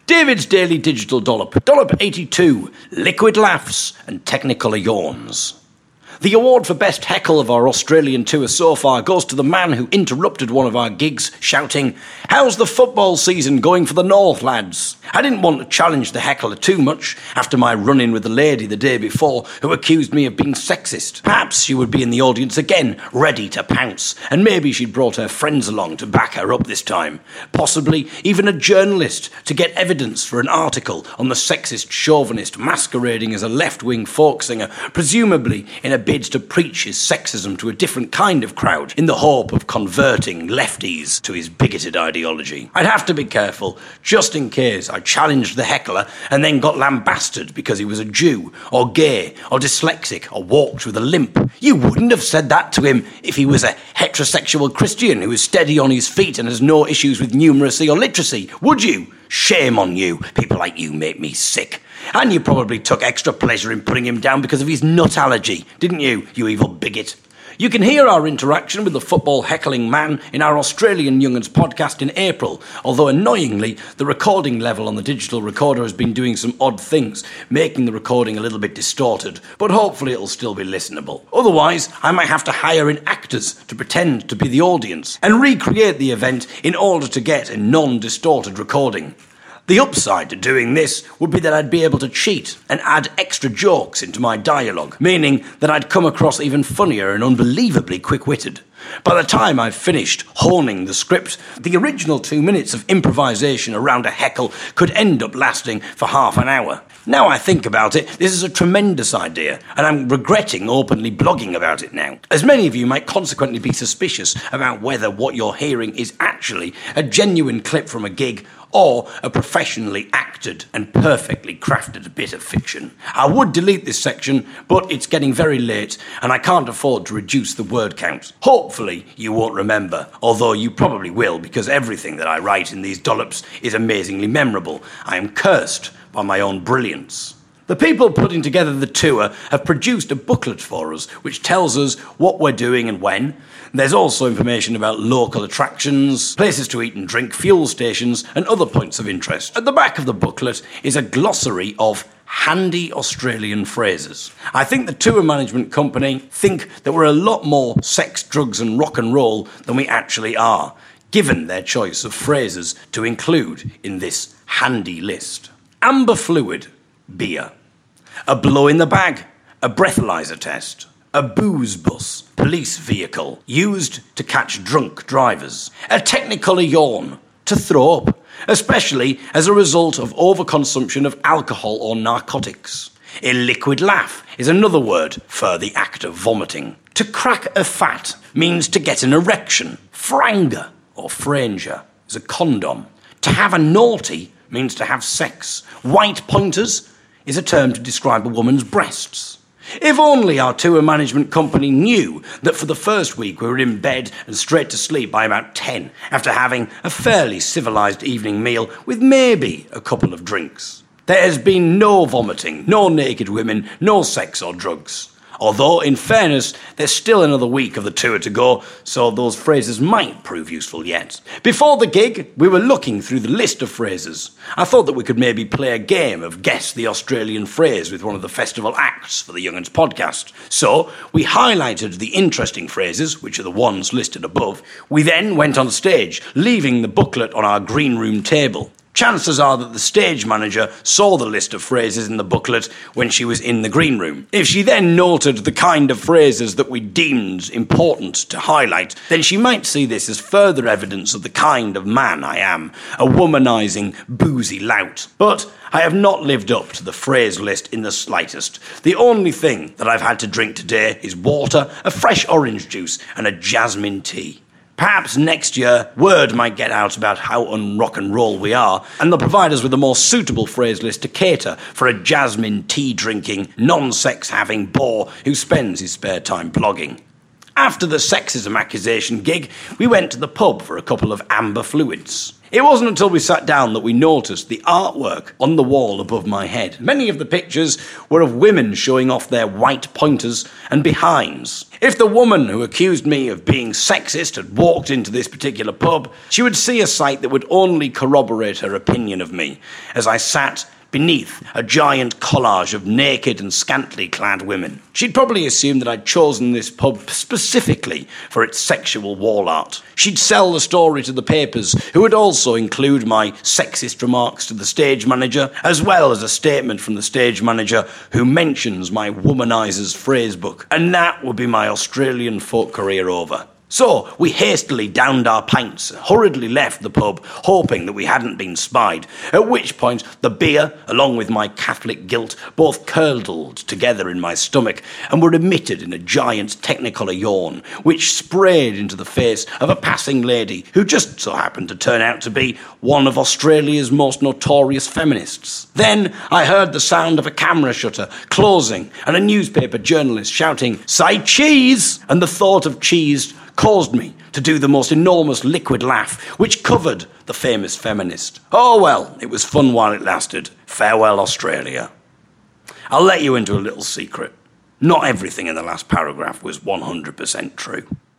David's Daily Digital Dollop. Dollop 82. Liquid laughs and Technicolor yawns. The award for best heckle of our Australian tour so far goes to the man who interrupted one of our gigs, shouting, "How's the football season going for the North, lads?" I didn't want to challenge the heckler too much after my run-in with the lady the day before who accused me of being sexist. Perhaps she would be in the audience again, ready to pounce, and maybe she'd brought her friends along to back her up this time. Possibly even a journalist to get evidence for an article on the sexist chauvinist masquerading as a left-wing folk singer, presumably in a bid to preach his sexism to a different kind of crowd in the hope of converting lefties to his bigoted ideology. I'd have to be careful, just in case I challenged the heckler and then got lambasted because he was a Jew, or gay, or dyslexic, or walked with a limp. You wouldn't have said that to him if he was a heterosexual Christian who is steady on his feet and has no issues with numeracy or literacy, would you? Shame on you. People like you make me sick. And you probably took extra pleasure in putting him down because of his nut allergy, didn't you, you evil bigot? You can hear our interaction with the football heckling man in our Australian Young'uns podcast in April, although annoyingly, the recording level on the digital recorder has been doing some odd things, making the recording a little bit distorted, but hopefully it'll still be listenable. Otherwise, I might have to hire in actors to pretend to be the audience and recreate the event in order to get a non-distorted recording. The upside to doing this would be that I'd be able to cheat and add extra jokes into my dialogue, meaning that I'd come across even funnier and unbelievably quick-witted. By the time I've finished honing the script, the original 2 minutes of improvisation around a heckle could end up lasting for half an hour. Now I think about it, this is a tremendous idea, and I'm regretting openly blogging about it now, as many of you might consequently be suspicious about whether what you're hearing is actually a genuine clip from a gig or a professionally acted and perfectly crafted bit of fiction. I would delete this section, but it's getting very late and I can't afford to reduce the word count. Hopefully you won't remember, although you probably will because everything that I write in these dollops is amazingly memorable. I am cursed by my own brilliance. The people putting together the tour have produced a booklet for us which tells us what we're doing and when. There's also information about local attractions, places to eat and drink, fuel stations, and other points of interest. At the back of the booklet is a glossary of handy Australian phrases. I think the tour management company think that we're a lot more sex, drugs, and rock and roll than we actually are, given their choice of phrases to include in this handy list. Amber fluid, beer. A blow in the bag, a breathalyzer test. A booze bus, police vehicle, used to catch drunk drivers. A Technicolor yawn, to throw up, especially as a result of overconsumption of alcohol or narcotics. A liquid laugh is another word for the act of vomiting. To crack a fat means to get an erection. Franga, or franger, is a condom. To have a naughty means to have sex. White pointers is a term to describe a woman's breasts. If only our tour management company knew that for the first week we were in bed and straight to sleep by about 10 after having a fairly civilised evening meal with maybe a couple of drinks. There has been no vomiting, no naked women, no sex or drugs. Although, in fairness, there's still another week of the tour to go, so those phrases might prove useful yet. Before the gig, we were looking through the list of phrases. I thought that we could maybe play a game of Guess the Australian Phrase with one of the festival acts for the Young'uns podcast. So, we highlighted the interesting phrases, which are the ones listed above. We then went on stage, leaving the booklet on our green room table. Chances are that the stage manager saw the list of phrases in the booklet when she was in the green room. If she then noted the kind of phrases that we deemed important to highlight, then she might see this as further evidence of the kind of man I am, a womanising, boozy lout. But I have not lived up to the phrase list in the slightest. The only thing that I've had to drink today is water, a fresh orange juice, and a jasmine tea. Perhaps next year, word might get out about how un-rock and roll we are, and they'll provide us with a more suitable phrase list to cater for a jasmine tea-drinking, non-sex-having bore who spends his spare time blogging. After the sexism accusation gig, we went to the pub for a couple of amber fluids. It wasn't until we sat down that we noticed the artwork on the wall above my head. Many of the pictures were of women showing off their white pointers and behinds. If the woman who accused me of being sexist had walked into this particular pub, she would see a sight that would only corroborate her opinion of me, as I sat beneath a giant collage of naked and scantily clad women. She'd probably assumed that I'd chosen this pub specifically for its sexual wall art. She'd sell the story to the papers, who would also include my sexist remarks to the stage manager, as well as a statement from the stage manager who mentions my womanizer's phrasebook. And that would be my Australian folk career over. So we hastily downed our pints, hurriedly left the pub, hoping that we hadn't been spied, at which point the beer, along with my Catholic guilt, both curdled together in my stomach and were emitted in a giant technicolor yawn, which sprayed into the face of a passing lady who just so happened to turn out to be one of Australia's most notorious feminists. Then I heard the sound of a camera shutter closing and a newspaper journalist shouting, "Say cheese!" And the thought of cheese caused me to do the most enormous liquid laugh, which covered the famous feminist. Oh well, it was fun while it lasted. Farewell, Australia. I'll let you into a little secret. Not everything in the last paragraph was 100% true.